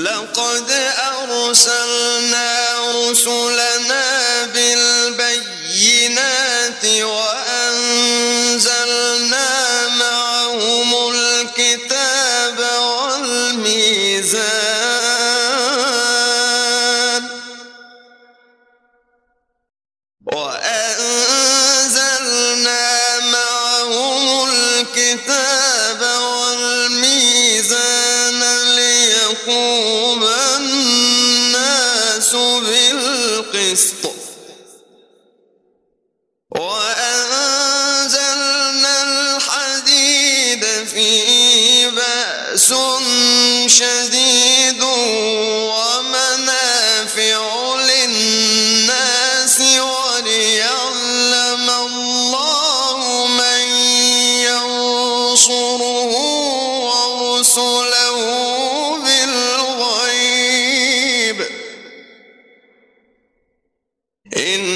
لقد أرسلنا رسلنا بالبينات وأنزلنا معهم الكتاب والميزان ليقوم الناس بالقسط وأنزلنا الحديد فيه بأس شديد ومنافع للناس وليعلم الله من ينصره ورسله بالغيب إن